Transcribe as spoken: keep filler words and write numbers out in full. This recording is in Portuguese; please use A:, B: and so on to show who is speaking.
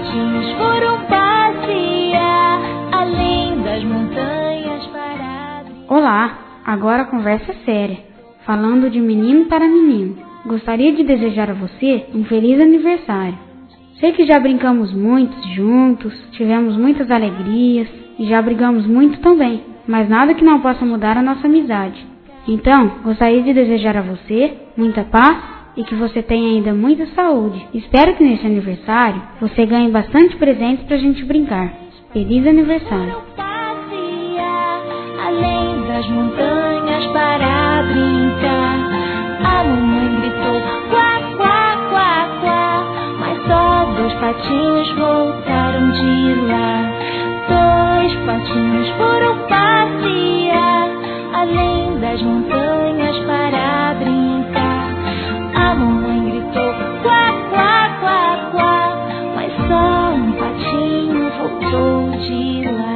A: patinhos foram passear além das montanhas para brincar.
B: Olá, agora a conversa é séria, falando de menino para menino. Gostaria de desejar a você um feliz aniversário. Sei que já brincamos muito juntos, tivemos muitas alegrias e já brigamos muito também, mas nada que não possa mudar a nossa amizade. Então, gostaria de desejar a você muita paz e que você tenha ainda muita saúde. Espero que nesse aniversário você ganhe bastante presentes pra gente brincar. Feliz aniversário!
A: Passear além das montanhas para brincar. A mamãe gritou quá, quá, quá, quá, mas só dois patinhos voltaram de lá. Dois patinhos foram passear além das montanhas para brincar. A mamãe gritou quá, quá, quá, quá, mas só um patinho voltou de lá.